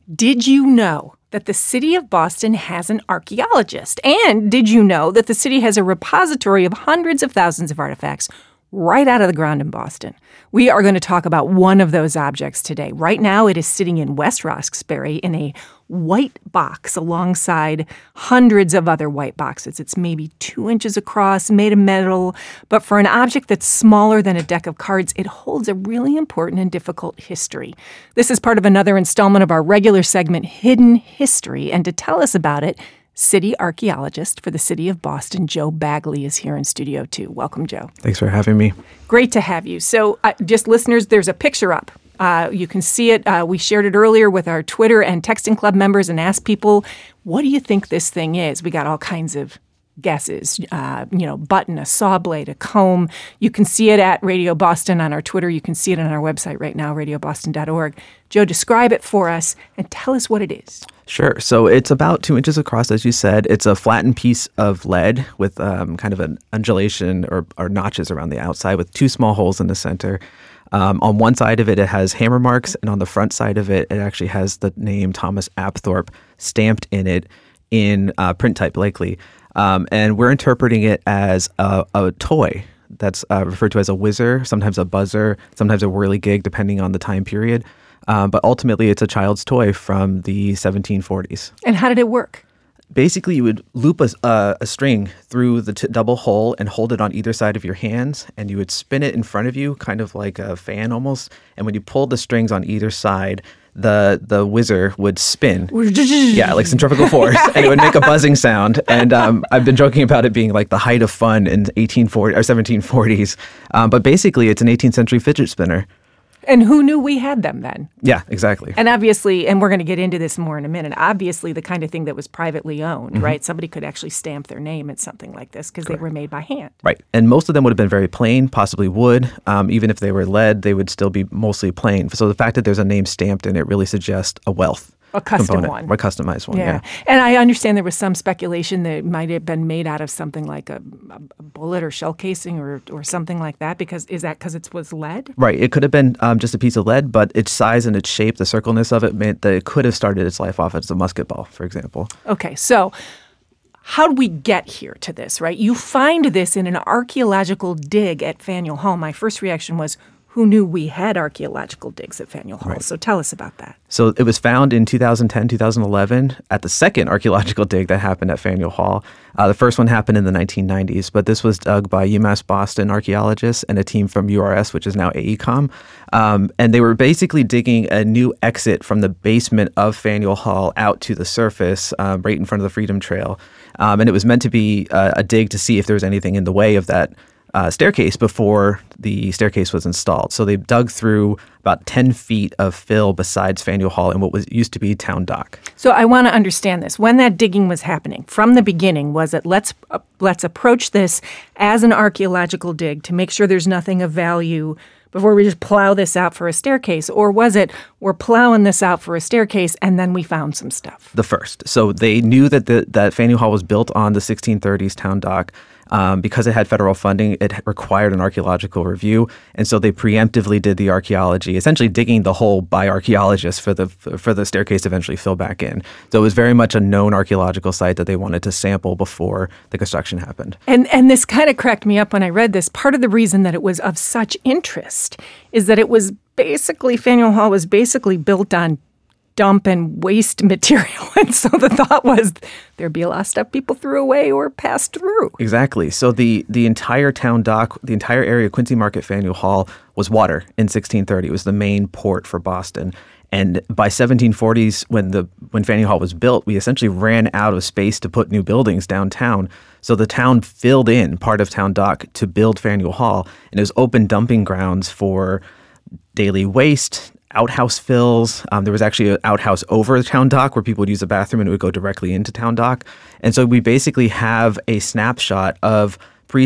Did you know that the city of Boston has an archaeologist? And did you know that the city has a repository of hundreds of thousands of artifacts right out of the ground in Boston? We are going to talk about one of those objects today. Right now, it is sitting in West Roxbury in a white box alongside hundreds of other white boxes. It's maybe 2 inches across, made of metal, but for an object that's smaller than a deck of cards, it holds a really important and difficult history. This is part of another installment of our regular segment, Hidden History, and to tell us about it, city archaeologist for the city of Boston, Joe Bagley, is here in Studio 2. Welcome, Joe. Thanks for having me. Great to have you. So just listeners, there's a picture up. You can see it. We shared it earlier with our Twitter and Texting Club members and asked people, what do you think this thing is? We got all kinds of guesses, button, a saw blade, a comb. You can see it at Radio Boston on our Twitter. You can see it on our website right now, radioboston.org. Joe, describe it for us and tell us what it is. Sure. So it's about 2 inches across, as you said. It's a flattened piece of lead with kind of an undulation or notches around the outside with two small holes in the center. On one side of it, it has hammer marks, and on the front side of it, it actually has the name Thomas Apthorpe stamped in it in print type, likely. And we're interpreting it as a toy that's referred to as a whizzer, sometimes a buzzer, sometimes a whirligig, depending on the time period. But ultimately, it's a child's toy from the 1740s. And how did it work? Basically, you would loop a string through the double hole and hold it on either side of your hands, and you would spin it in front of you, kind of like a fan almost. And when you pulled the strings on either side, the whizzer would spin. Yeah, like centrifugal force, and it would make a buzzing sound. And I've been joking about it being like the height of fun in 1840 or 1740s. But basically, it's an 18th century fidget spinner. And who knew we had them then? Yeah, exactly. And obviously, and we're going to get into this more in a minute, obviously the kind of thing that was privately owned, right? Somebody could actually stamp their name at something like this because they were made by hand. Right. And most of them would have been very plain, possibly wood. Even if they were lead, they would still be mostly plain. So the fact that there's a name stamped in it really suggests a wealth. A custom component, one. A customized one, yeah. And I understand there was some speculation that it might have been made out of something like a bullet or shell casing or something like that. Is that because it was lead? Right. It could have been just a piece of lead, but its size and its shape, the circleness of it, meant that it could have started its life off as a musket ball, for example. Okay, so how do we get here to this, right? You find this in an archaeological dig at Faneuil Hall. My first reaction was, who knew we had archaeological digs at Faneuil Hall? Right. So tell us about that. So it was found in 2010, 2011 at the second archaeological dig that happened at Faneuil Hall. The first one happened in the 1990s, but this was dug by UMass Boston archaeologists and a team from URS, which is now AECOM. And they were basically digging a new exit from the basement of Faneuil Hall out to the surface, right in front of the Freedom Trail. And it was meant to be a dig to see if there was anything in the way of that staircase before the staircase was installed. So they dug through about 10 feet of fill besides Faneuil Hall in what used to be Town Dock. So I want to understand this. When that digging was happening, from the beginning, was it let's approach this as an archaeological dig to make sure there's nothing of value before we just plow this out for a staircase? Or was it we're plowing this out for a staircase and then we found some stuff? The first. So they knew that that Faneuil Hall was built on the 1630s Town Dock. Because it had federal funding, it required an archaeological review, and so they preemptively did the archaeology, essentially digging the hole by archaeologists for the staircase to eventually fill back in. So it was very much a known archaeological site that they wanted to sample before the construction happened. And this kind of cracked me up when I read this. Part of the reason that it was of such interest is that it was basically, Faneuil Hall was basically built on dump and waste material. And so the thought was there'd be a lot of stuff people threw away or passed through. Exactly. So the entire Town Dock, the entire area of Quincy Market, Faneuil Hall was water in 1630. It was the main port for Boston. And by 1740s, when Faneuil Hall was built, we essentially ran out of space to put new buildings downtown. So the town filled in part of Town Dock to build Faneuil Hall. And it was open dumping grounds for daily waste, outhouse fills. There was actually an outhouse over the Town Dock where people would use the bathroom and it would go directly into Town Dock. And so we basically have a snapshot of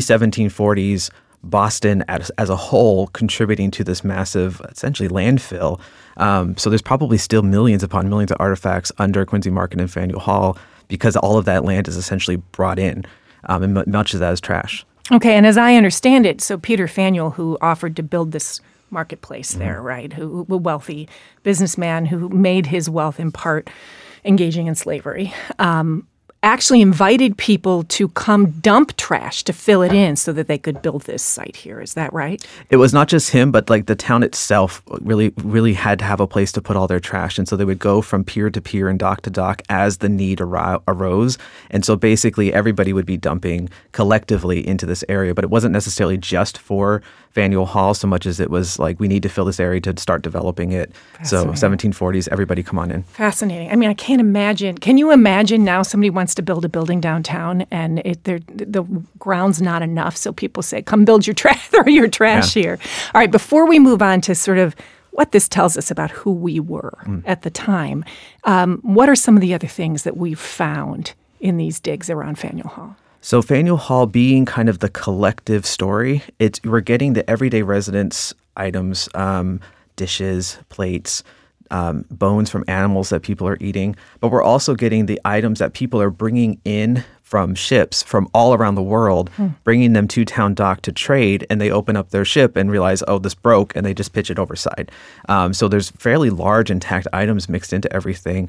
pre-1740s Boston as a whole contributing to this massive, essentially, landfill. So there's probably still millions upon millions of artifacts under Quincy Market and Faneuil Hall because all of that land is essentially brought in, and much of that is trash. Okay, and as I understand it, so Peter Faneuil, who offered to build this marketplace there, right? Who a wealthy businessman who made his wealth in part engaging in slavery. Actually invited people to come dump trash to fill it in so that they could build this site here. Is that right? It was not just him, but like the town itself really had to have a place to put all their trash. And so they would go from pier to pier and dock to dock as the need arose. And so basically everybody would be dumping collectively into this area. But it wasn't necessarily just for Faneuil Hall so much as it was like, we need to fill this area to start developing it. So 1740s, everybody come on in. Fascinating. I mean, I can't imagine. Can you imagine now somebody wants to build a building downtown and the ground's not enough, so people say, come build your trash, throw your trash here. All right, before we move on to sort of what this tells us about who we were at the time, what are some of the other things that we've found in these digs around Faneuil Hall? So Faneuil Hall being kind of the collective story, we're getting the everyday residents items, dishes, plates, bones from animals that people are eating, but we're also getting the items that people are bringing in from ships from all around the world, bringing them to Town Dock to trade, and they open up their ship and realize, oh, this broke, and they just pitch it overside. So there's fairly large intact items mixed into everything,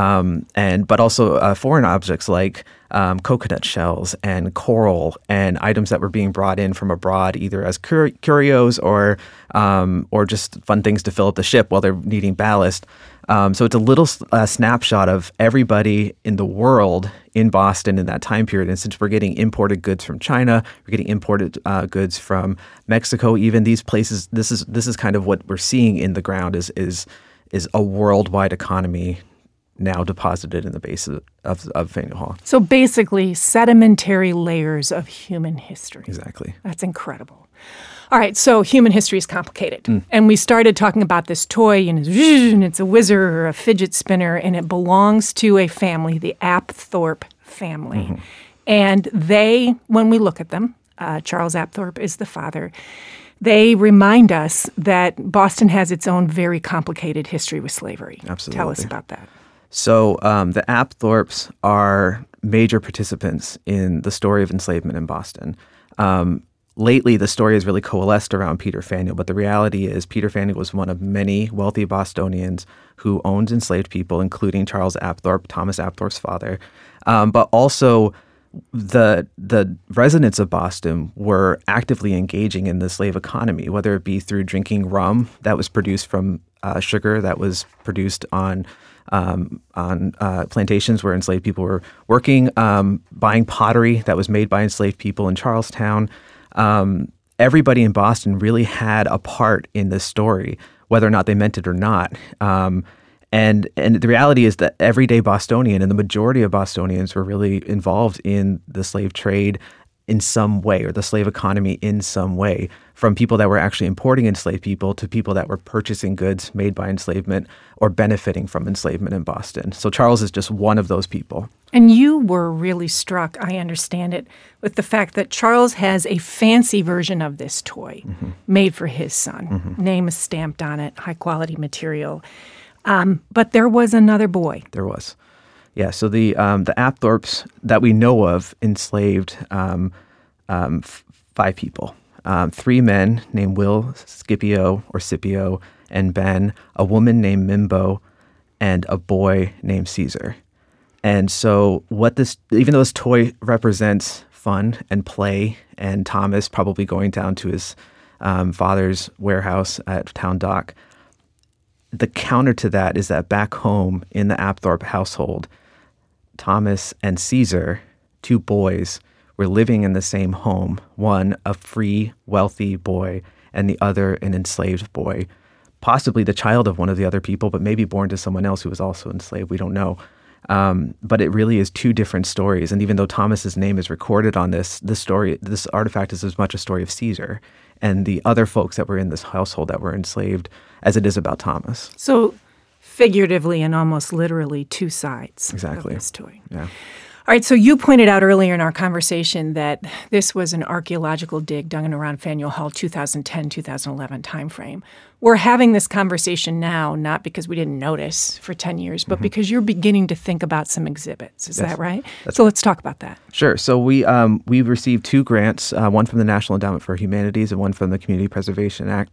but also foreign objects like coconut shells and coral and items that were being brought in from abroad, either as curios or just fun things to fill up the ship while they're needing ballast. So it's a little snapshot of everybody in the world in Boston in that time period. And since we're getting imported goods from China, we're getting imported goods from Mexico, even these places, this is kind of what we're seeing in the ground is a worldwide economy now deposited in the base of Faneuil Hall. So basically, sedimentary layers of human history. Exactly. That's incredible. All right, so human history is complicated. And we started talking about this toy, and it's a whizzer or a fidget spinner, and it belongs to a family, the Apthorpe family. And they, when we look at them, Charles Apthorpe is the father, they remind us that Boston has its own very complicated history with slavery. Absolutely. Tell us about that. So the Apthorpes are major participants in the story of enslavement in Boston. Lately, the story has really coalesced around Peter Faneuil, but the reality is Peter Faneuil was one of many wealthy Bostonians who owned enslaved people, including Charles Apthorpe, Thomas Apthorpe's father. But also, the residents of Boston were actively engaging in the slave economy, whether it be through drinking rum that was produced from sugar that was produced on plantations where enslaved people were working, buying pottery that was made by enslaved people in Charlestown. Everybody in Boston really had a part in this story, whether or not they meant it or not. And the reality is that everyday Bostonian and the majority of Bostonians were really involved in the slave trade in some way, or the slave economy in some way, from people that were actually importing enslaved people to people that were purchasing goods made by enslavement or benefiting from enslavement in Boston. So Charles is just one of those people. And you were really struck, I understand it, with the fact that Charles has a fancy version of this toy made for his son. Name is stamped on it, high-quality material. But there was another boy. There was. Yeah, so the Apthorpes that we know of enslaved 5 people. 3 men named Will, Scipio, and Ben, a woman named Mimbo, and a boy named Caesar. And so even though this toy represents fun and play, and Thomas probably going down to his father's warehouse at Town Dock, the counter to that is that back home in the Apthorpe household, Thomas and Caesar, 2 boys, were living in the same home, one a free, wealthy boy, and the other an enslaved boy, possibly the child of one of the other people, but maybe born to someone else who was also enslaved. We don't know. But it really is 2 different stories. And even though Thomas's name is recorded on this artifact is as much a story of Caesar and the other folks that were in this household that were enslaved as it is about Thomas. So figuratively and almost literally 2 sides of this toy. Yeah. All right, so you pointed out earlier in our conversation that this was an archaeological dig done in around Faneuil Hall 2010-2011 timeframe. We're having this conversation now, not because we didn't notice for 10 years, but because you're beginning to think about some exhibits. Is that right? So let's talk about that. Sure. So we received 2 grants, one from the National Endowment for Humanities and one from the Community Preservation Act.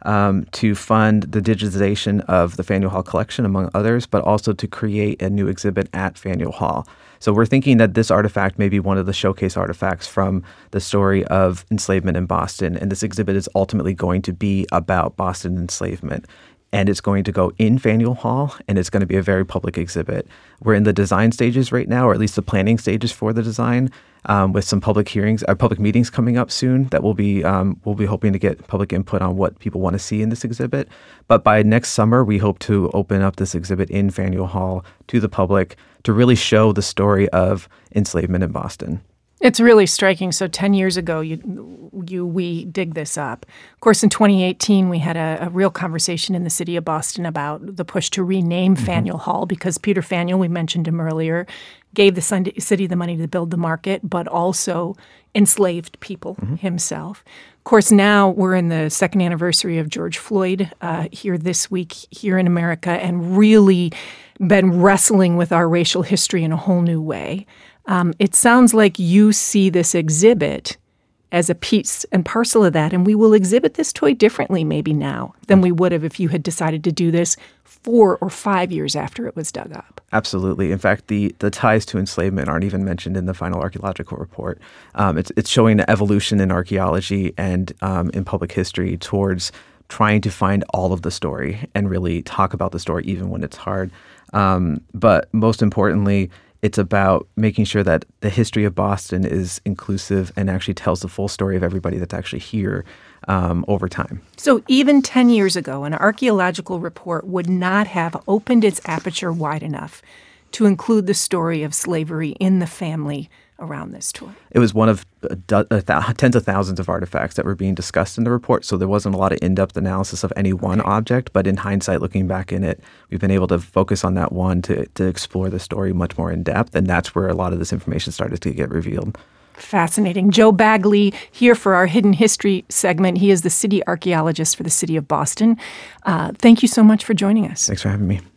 to fund the digitization of the Faneuil Hall collection, among others, but also to create a new exhibit at Faneuil Hall. So we're thinking that this artifact may be one of the showcase artifacts from the story of enslavement in Boston, and this exhibit is ultimately going to be about Boston enslavement. And it's going to go in Faneuil Hall, and it's going to be a very public exhibit. We're in the design stages right now, or at least the planning stages for the design, with some public meetings coming up soon that we'll be hoping to get public input on what people want to see in this exhibit. But by next summer, we hope to open up this exhibit in Faneuil Hall to the public to really show the story of enslavement in Boston. It's really striking. So 10 years ago, we dig this up. Of course, in 2018, we had a real conversation in the city of Boston about the push to rename Faneuil Hall because Peter Faneuil, we mentioned him earlier, gave the city the money to build the market, but also enslaved people himself. Of course, now we're in the second anniversary of George Floyd here this week here in America and really been wrestling with our racial history in a whole new way. It sounds like you see this exhibit as a piece and parcel of that, and we will exhibit this toy differently maybe now than we would have if you had decided to do this 4 or 5 years after it was dug up. Absolutely. In fact, the ties to enslavement aren't even mentioned in the final archaeological report. It's showing the evolution in archaeology and in public history towards trying to find all of the story and really talk about the story even when it's hard. But most importantly, it's about making sure that the history of Boston is inclusive and actually tells the full story of everybody that's actually here over time. So even 10 years ago, an archaeological report would not have opened its aperture wide enough to include the story of slavery in the family around this toy. It was one of tens of thousands of artifacts that were being discussed in the report, so there wasn't a lot of in-depth analysis of any one object, but in hindsight, looking back in it, we've been able to focus on that one to explore the story much more in depth, and that's where a lot of this information started to get revealed. Fascinating. Joe Bagley here for our Hidden History segment. He is the city archaeologist for the city of Boston. Thank you so much for joining us. Thanks for having me.